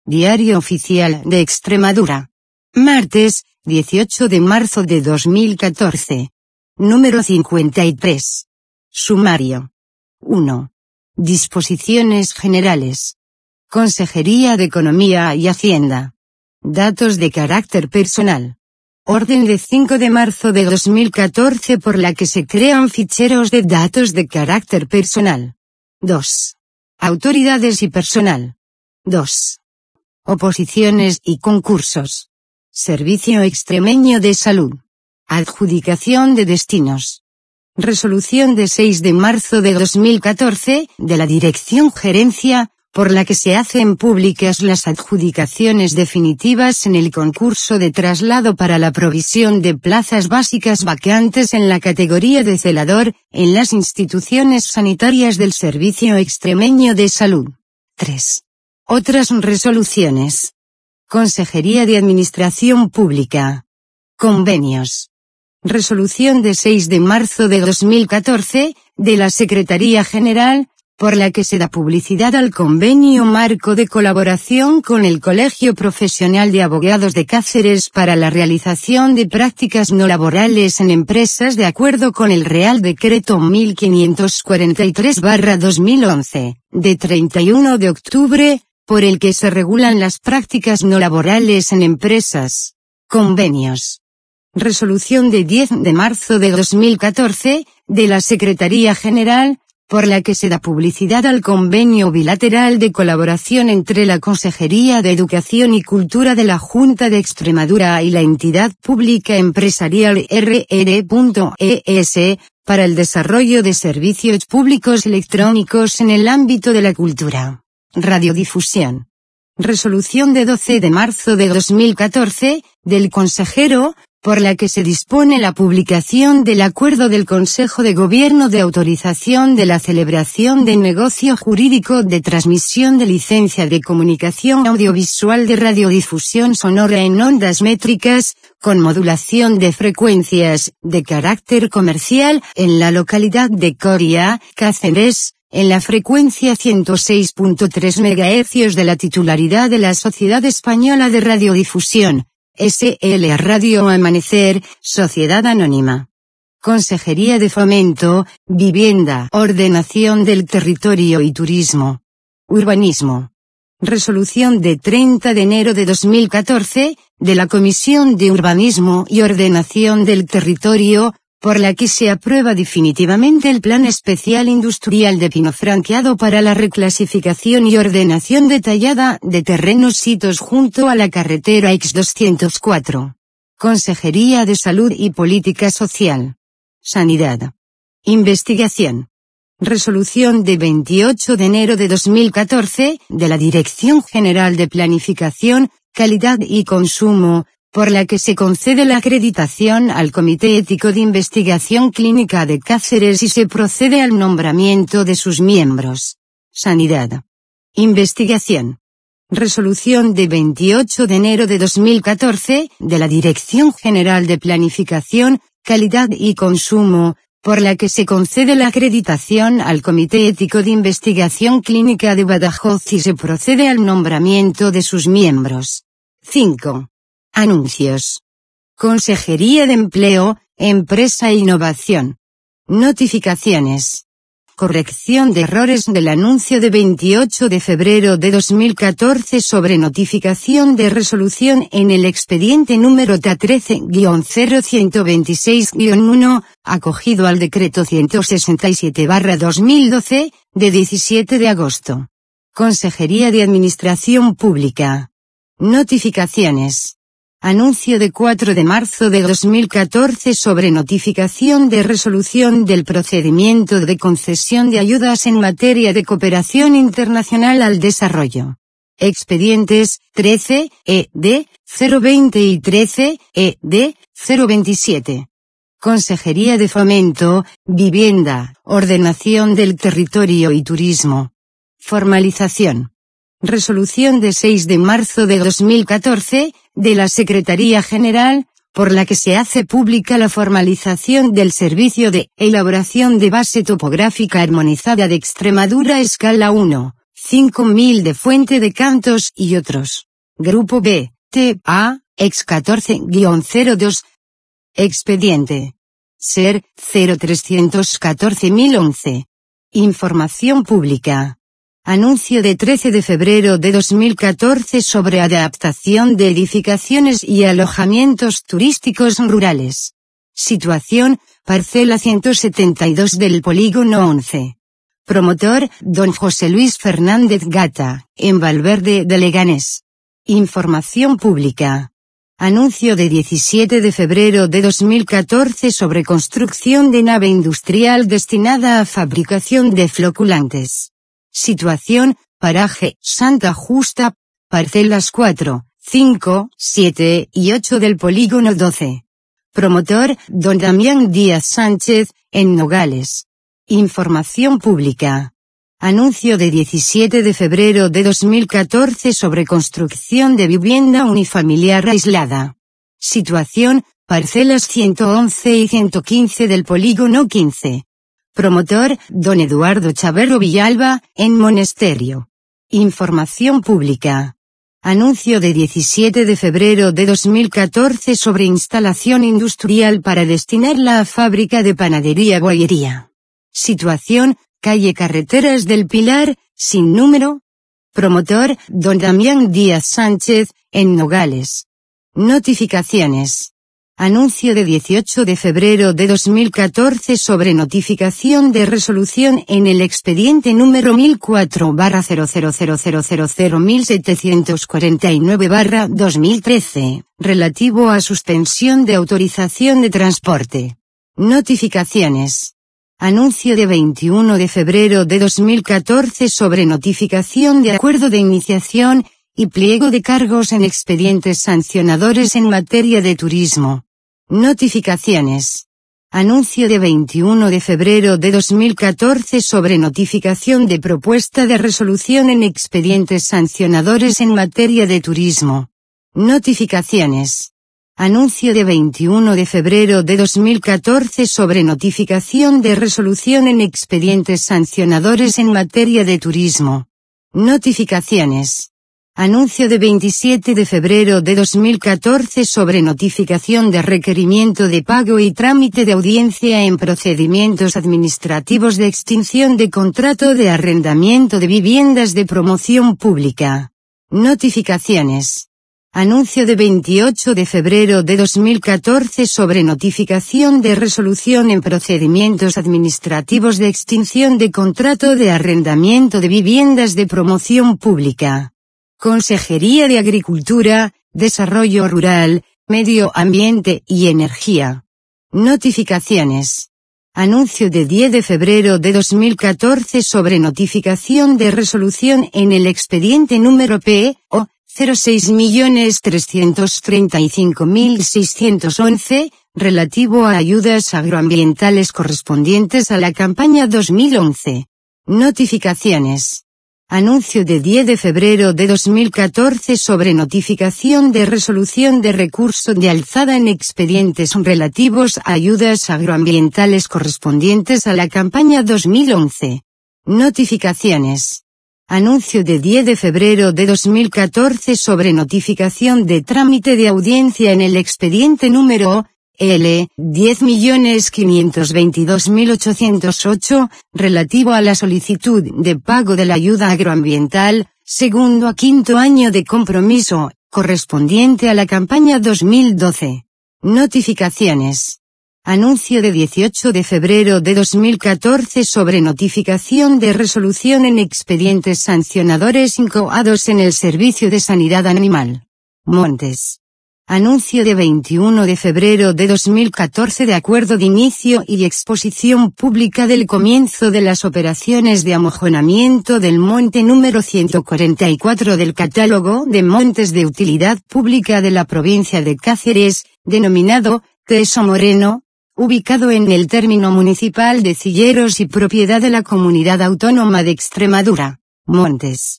Diario Oficial de Extremadura. Martes, 18 de marzo de 2014. Número 53. Sumario. 1. Disposiciones generales. Consejería de Economía y Hacienda. Datos de carácter personal. Orden de 5 de marzo de 2014 por la que se crean ficheros de datos de carácter personal. 2. Autoridades y personal. 2. Oposiciones y concursos. Servicio Extremeño de Salud. Adjudicación de destinos. Resolución de 6 de marzo de 2014, de la Dirección Gerencia, por la que se hacen públicas las adjudicaciones definitivas en el concurso de traslado para la provisión de plazas básicas vacantes en la categoría de celador, en las instituciones sanitarias del Servicio Extremeño de Salud. 3. Otras resoluciones. Consejería de Administración Pública. Convenios. Resolución de 6 de marzo de 2014, de la Secretaría General, por la que se da publicidad al convenio marco de colaboración con el Colegio Profesional de Abogados de Cáceres para la realización de prácticas no laborales en empresas de acuerdo con el Real Decreto 1543/2011, de 31 de octubre, por el que se regulan las prácticas no laborales en empresas. Convenios. Resolución de 10 de marzo de 2014, de la Secretaría General, por la que se da publicidad al convenio bilateral de colaboración entre la Consejería de Educación y Cultura de la Junta de Extremadura y la entidad pública empresarial RR.ES, para el desarrollo de servicios públicos electrónicos en el ámbito de la cultura. Radiodifusión. Resolución de 12 de marzo de 2014, del consejero, por la que se dispone la publicación del acuerdo del Consejo de Gobierno de autorización de la celebración de negocio jurídico de transmisión de licencia de comunicación audiovisual de radiodifusión sonora en ondas métricas, con modulación de frecuencias, de carácter comercial, en la localidad de Coria, Cáceres, en la frecuencia 106.3 MHz de la titularidad de la Sociedad Española de Radiodifusión, SL Radio Amanecer, Sociedad Anónima. Consejería de Fomento, Vivienda, Ordenación del Territorio y Turismo. Urbanismo. Resolución de 30 de enero de 2014, de la Comisión de Urbanismo y Ordenación del Territorio, por la que se aprueba definitivamente el Plan Especial Industrial de Pinofranqueado para la reclasificación y ordenación detallada de terrenos sitos junto a la carretera X204. Consejería de Salud y Política Social. Sanidad. Investigación. Resolución de 28 de enero de 2014, de la Dirección General de Planificación, Calidad y Consumo, por la que se concede la acreditación al Comité Ético de Investigación Clínica de Cáceres y se procede al nombramiento de sus miembros. Sanidad. Investigación. Resolución de 28 de enero de 2014, de la Dirección General de Planificación, Calidad y Consumo, por la que se concede la acreditación al Comité Ético de Investigación Clínica de Badajoz y se procede al nombramiento de sus miembros. 5. Anuncios. Consejería de Empleo, Empresa e Innovación. Notificaciones. Corrección de errores del anuncio de 28 de febrero de 2014 sobre notificación de resolución en el expediente número TA13-0126-1, acogido al decreto 167/2012, de 17 de agosto. Consejería de Administración Pública. Notificaciones. Anuncio de 4 de marzo de 2014 sobre notificación de resolución del procedimiento de concesión de ayudas en materia de cooperación internacional al desarrollo. Expedientes 13, ED, 020 y 13, ED, 027. Consejería de Fomento, Vivienda, Ordenación del Territorio y Turismo. Formalización. Resolución de 6 de marzo de 2014, de la Secretaría General, por la que se hace pública la formalización del servicio de elaboración de base topográfica armonizada de Extremadura escala 1, 5.000 de Fuente de Cantos y otros. Grupo B, TA, ex 14-02. Expediente. Ser, 0314.011. Información pública. Anuncio de 13 de febrero de 2014 sobre adaptación de edificaciones y alojamientos turísticos rurales. Situación, parcela 172 del polígono 11. Promotor, don José Luis Fernández Gata, en Valverde de Leganés. Información pública. Anuncio de 17 de febrero de 2014 sobre construcción de nave industrial destinada a fabricación de floculantes. Situación, paraje, Santa Justa, parcelas 4, 5, 7 y 8 del polígono 12. Promotor, don Damián Díaz Sánchez, en Nogales. Información pública. Anuncio de 17 de febrero de 2014 sobre construcción de vivienda unifamiliar aislada. Situación, parcelas 111 y 115 del polígono 15. Promotor, don Eduardo Chaverro Villalba, en Monesterio. Información pública. Anuncio de 17 de febrero de 2014 sobre instalación industrial para destinarla a fábrica de panadería bollería. Situación, calle Carreteras del Pilar, sin número. Promotor, don Damián Díaz Sánchez, en Nogales. Notificaciones. Anuncio de 18 de febrero de 2014 sobre notificación de resolución en el expediente número 1004-000001749-2013, relativo a suspensión de autorización de transporte. Notificaciones. Anuncio de 21 de febrero de 2014 sobre notificación de acuerdo de iniciación y pliego de cargos en expedientes sancionadores en materia de turismo. Notificaciones. Anuncio de 21 de febrero de 2014 sobre notificación de propuesta de resolución en expedientes sancionadores en materia de turismo. Notificaciones. Anuncio de 21 de febrero de 2014 sobre notificación de resolución en expedientes sancionadores en materia de turismo. Notificaciones. Anuncio de 27 de febrero de 2014 sobre notificación de requerimiento de pago y trámite de audiencia en procedimientos administrativos de extinción de contrato de arrendamiento de viviendas de promoción pública. Notificaciones. Anuncio de 28 de febrero de 2014 sobre notificación de resolución en procedimientos administrativos de extinción de contrato de arrendamiento de viviendas de promoción pública. Consejería de Agricultura, Desarrollo Rural, Medio Ambiente y Energía. Notificaciones. Anuncio de 10 de febrero de 2014 sobre notificación de resolución en el expediente número P.O. 06.335.611, relativo a ayudas agroambientales correspondientes a la campaña 2011. Notificaciones. Anuncio de 10 de febrero de 2014 sobre notificación de resolución de recurso de alzada en expedientes relativos a ayudas agroambientales correspondientes a la campaña 2011. Notificaciones. Anuncio de 10 de febrero de 2014 sobre notificación de trámite de audiencia en el expediente número L. 10.522.808, relativo a la solicitud de pago de la ayuda agroambiental, segundo a quinto año de compromiso, correspondiente a la campaña 2012. Notificaciones. Anuncio de 18 de febrero de 2014 sobre notificación de resolución en expedientes sancionadores incoados en el Servicio de Sanidad Animal. Montes. Anuncio de 21 de febrero de 2014 de acuerdo de inicio y exposición pública del comienzo de las operaciones de amojonamiento del monte número 144 del catálogo de montes de utilidad pública de la provincia de Cáceres, denominado Teso Moreno, ubicado en el término municipal de Cilleros y propiedad de la Comunidad Autónoma de Extremadura. Montes.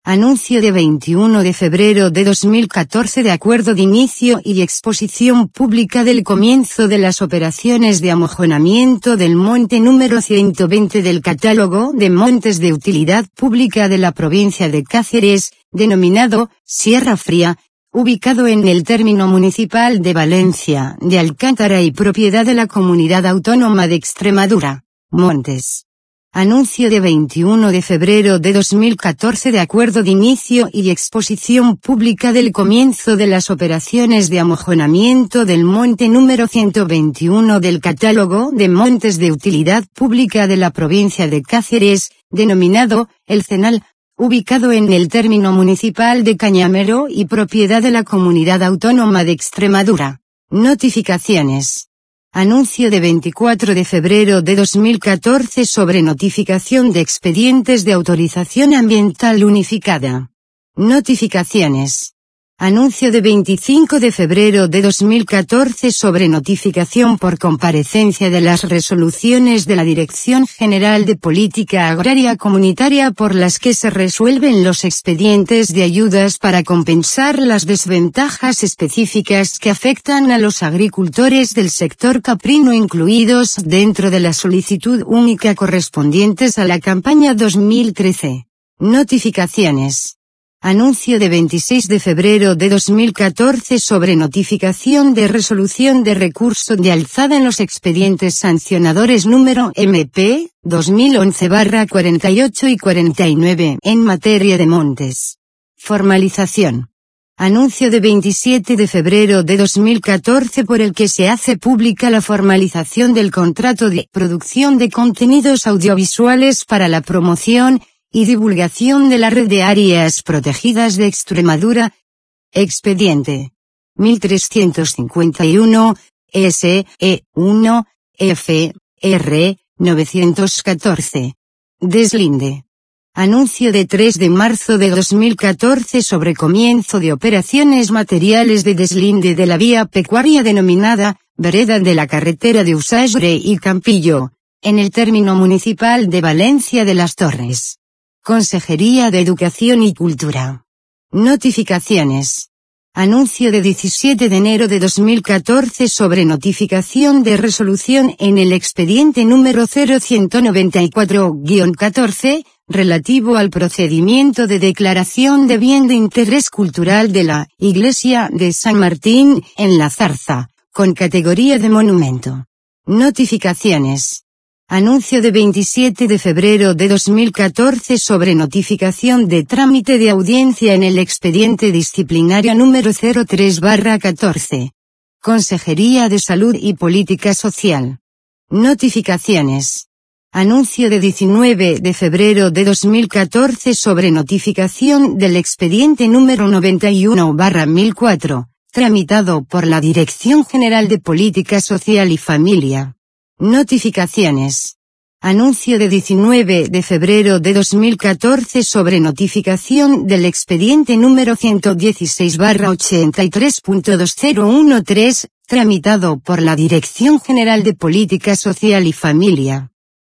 Anuncio de 21 de febrero de 2014 de acuerdo de inicio y exposición pública del comienzo de las operaciones de amojonamiento del monte número 120 del catálogo de montes de utilidad pública de la provincia de Cáceres, denominado Sierra Fría, ubicado en el término municipal de Valencia de Alcántara y propiedad de la Comunidad Autónoma de Extremadura, Montes. Anuncio de 21 de febrero de 2014 de acuerdo de inicio y exposición pública del comienzo de las operaciones de amojonamiento del monte número 121 del catálogo de montes de utilidad pública de la provincia de Cáceres, denominado El Cenal, ubicado en el término municipal de Cañamero y propiedad de la Comunidad Autónoma de Extremadura. Notificaciones. Anuncio de 24 de febrero de 2014 sobre notificación de expedientes de autorización ambiental unificada. Notificaciones. Anuncio de 25 de febrero de 2014 sobre notificación por comparecencia de las resoluciones de la Dirección General de Política Agraria Comunitaria por las que se resuelven los expedientes de ayudas para compensar las desventajas específicas que afectan a los agricultores del sector caprino incluidos dentro de la solicitud única correspondientes a la campaña 2013. Notificaciones. Anuncio de 26 de febrero de 2014 sobre notificación de resolución de recurso de alzada en los expedientes sancionadores número MP, 2011/48 y 49 en materia de montes. Formalización. Anuncio de 27 de febrero de 2014 por el que se hace pública la formalización del contrato de producción de contenidos audiovisuales para la promoción y divulgación de la red de áreas protegidas de Extremadura. Expediente 1351, SE1, FR, 914. Deslinde. Anuncio de 3 de marzo de 2014 sobre comienzo de operaciones materiales de deslinde de la vía pecuaria denominada Vereda de la carretera de Usagre y Campillo, en el término municipal de Valencia de las Torres. Consejería de Educación y Cultura. Notificaciones. Anuncio de 17 de enero de 2014 sobre notificación de resolución en el expediente número 0194-14, relativo al procedimiento de declaración de bien de interés cultural de la Iglesia de San Martín, en La Zarza, con categoría de monumento. Notificaciones. Anuncio de 27 de febrero de 2014 sobre notificación de trámite de audiencia en el expediente disciplinario número 03/14. Consejería de Salud y Política Social. Notificaciones. Anuncio de 19 de febrero de 2014 sobre notificación del expediente número 91/1004, tramitado por la Dirección General de Política Social y Familia. Notificaciones. Anuncio de 19 de febrero de 2014 sobre notificación del expediente número 116/83.2013, tramitado por la Dirección General de Política Social y Familia.